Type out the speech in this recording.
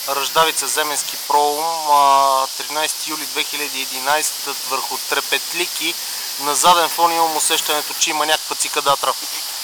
Ръждавица Земенски пролом, 13 юли 2011 върху Трепетлики. На заден фон имам усещането, че има някаква цикадатра.